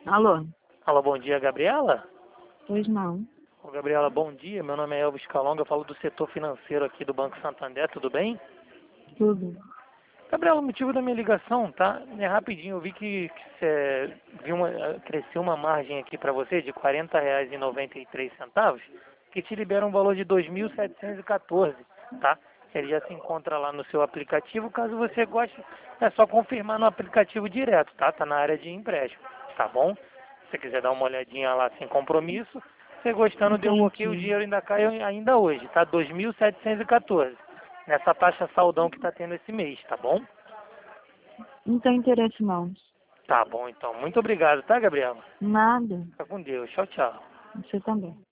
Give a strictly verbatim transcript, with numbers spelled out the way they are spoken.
Alô? Alô, bom dia, Gabriela? Pois não. Ô, Gabriela, bom dia. Meu nome é Elvis Calonga, eu falo do setor financeiro aqui do Banco Santander, tudo bem? Tudo. Gabriela, o motivo da minha ligação, tá? É rapidinho, eu vi que, que cê viu uma, cresceu uma margem aqui para você de quarenta reais e noventa e três centavos, que te libera um valor de dois mil setecentos e quatorze, tá? Ele já se encontra lá no seu aplicativo, caso você goste, é só confirmar no aplicativo direto, tá? Tá na área de empréstimo, tá bom? Se você quiser dar uma olhadinha lá sem compromisso, você gostando, deu um ok, o Entendi. dinheiro ainda cai ainda hoje, tá? dois mil setecentos e quatorze. Nessa taxa saldão que tá tendo esse mês, tá bom? Não tem interesse não. Tá bom, então. Muito obrigado, tá, Gabriela? Nada. Fica com Deus. Tchau, tchau. Você também.